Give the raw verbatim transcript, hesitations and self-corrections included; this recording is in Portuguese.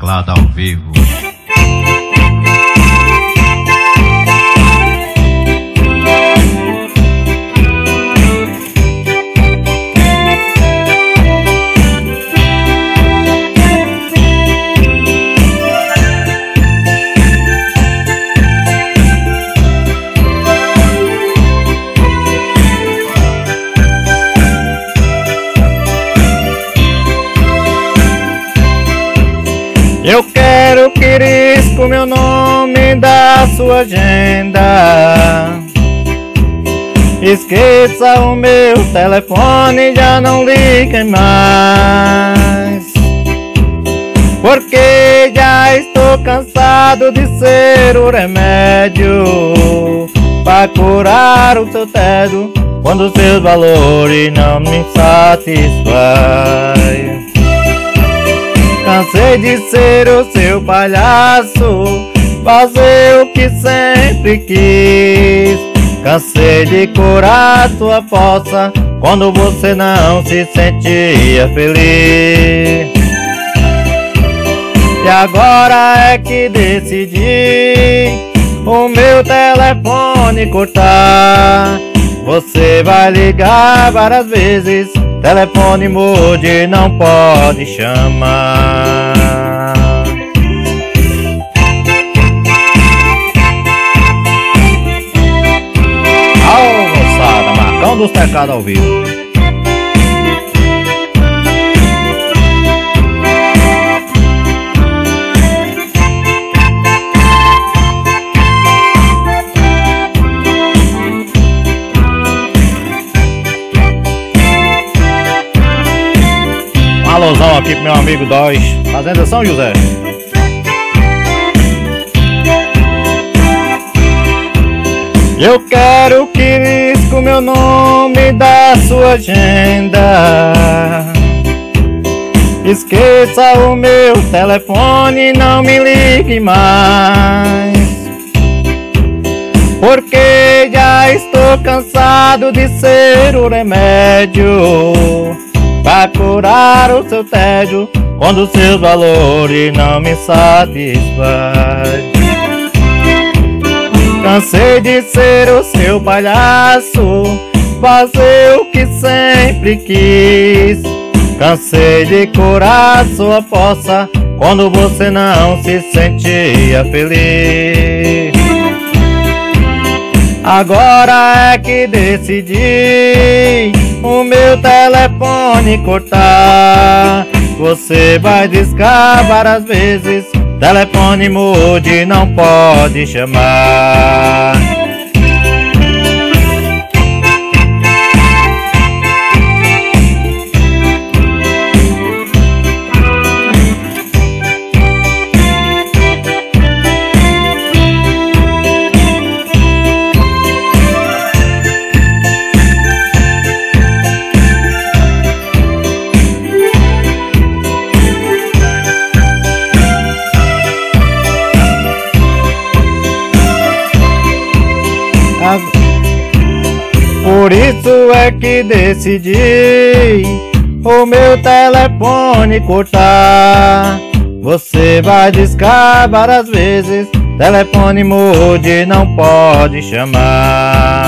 teclado ao vivo. Eu quero que risque meu nome da sua agenda. Esqueça o meu telefone, já não liguem mais, porque já estou cansado de ser o remédio para curar o seu tédio, quando seus valores não me satisfazem. Cansei de ser o seu palhaço, fazer o que sempre quis. Cansei de curar sua força quando você não se sentia feliz. E agora é que decidi o meu telefone cortar. Você vai ligar várias vezes, telefone mude, não pode chamar. Alô, moçada, Marcão dos Teclados ao vivo. Alôzão aqui pro meu amigo Dóis, Fazenda São José. Eu quero que risque o meu nome da sua agenda. Esqueça o meu telefone, não me ligue mais, porque já estou cansado de ser o remédio para curar o seu tédio, quando seus valores não me satisfazem. Cansei de ser o seu palhaço, fazer o que sempre quis. Cansei de curar sua força quando você não se sentia feliz. Agora é que decidi o meu telefone cortar. Você vai discar várias vezes, telefone mude, não pode chamar. Por isso é que decidi o meu telefone cortar. Você vai discar várias vezes, telefone mude, não pode chamar.